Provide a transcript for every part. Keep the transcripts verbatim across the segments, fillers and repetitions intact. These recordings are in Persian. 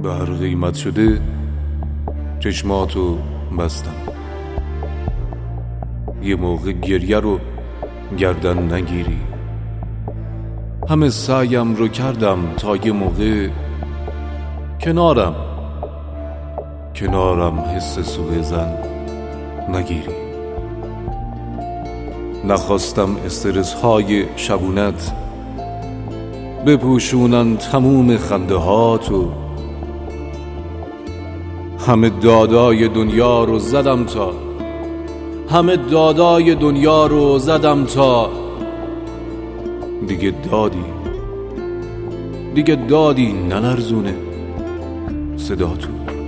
به هر قیمت شده چشماتو بستم. یه موقع گریه رو گردن نگیری. همه سعیم رو کردم تا یه موقع کنارم کنارم حس سوء ظن نگیری. نخواستم استرس های شبونت بپوشونن تموم خنده هاتو. همه دادای دنیا رو زدم تا همه دادای دنیا رو زدم تا دیگه دادی دیگه دادی نلرزونه صدا تو.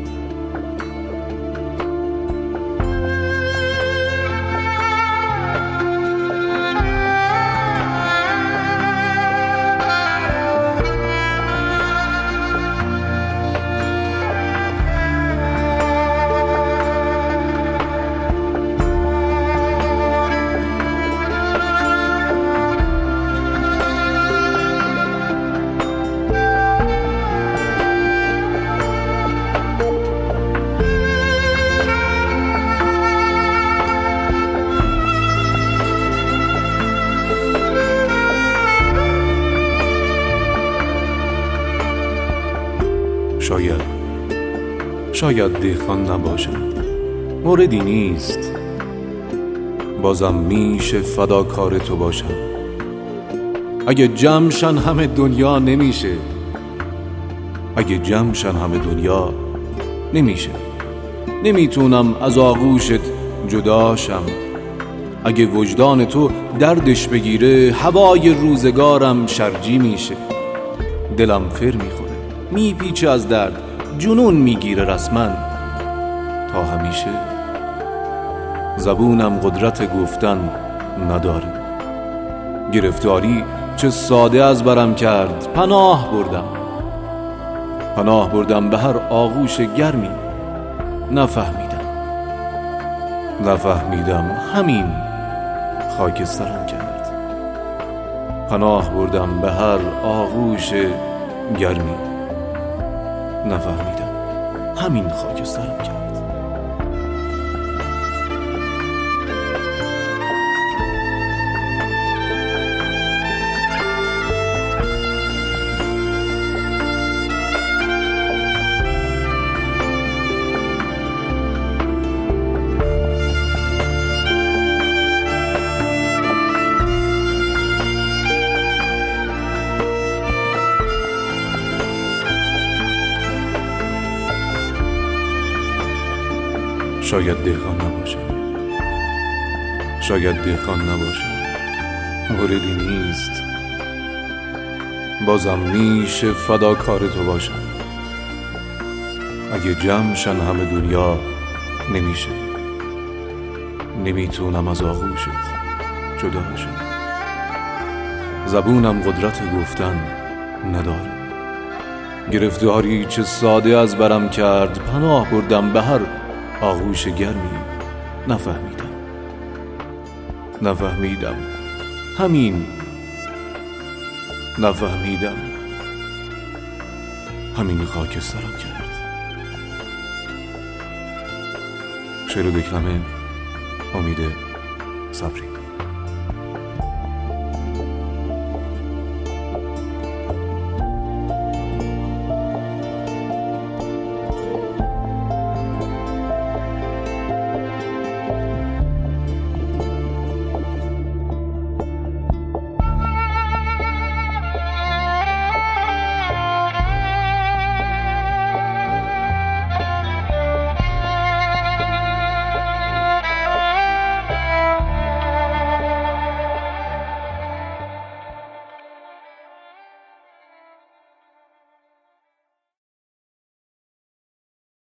شاید شاید دهقان نباشم، موردی نیست. بازم میشه فداکار تو باشم. اگه جمعشن همه دنیا نمیشه اگه جمعشن همه دنیا نمیشه نمیتونم از آغوشت جداشم. اگه وجدان تو دردش بگیره هوای روزگارم شرجی میشه. دلم فر میخوره میپیچه از درد، جنون میگیره رسما تا همیشه. زبونم قدرت گفتن نداره. گرفتاری چه ساده از برم کرد. پناه بردم پناه بردم به هر آغوش گرمی. نفهمیدم نفهمیدم همین خاکسترم کرد. پناه بردم به هر آغوش گرمی. نفهمیدم همین خاکسترم کرد. شاید دهقان نباشم شاید دهقان نباشم موردی نیست. بازم میشه فداکار تو باشم. اگه جمعشن همه دنیا نمیشه نمیتونم از آغوشت جدا شم. زبونم قدرت گفتن نداره. گرفتاری چه ساده از برم کرد. پناه بردم به هر آغوش گرمی. نفهمیدم نفهمیدم همین نفهمیدم همین خاکسترم کرد. شعر و دکلمه امید صبری.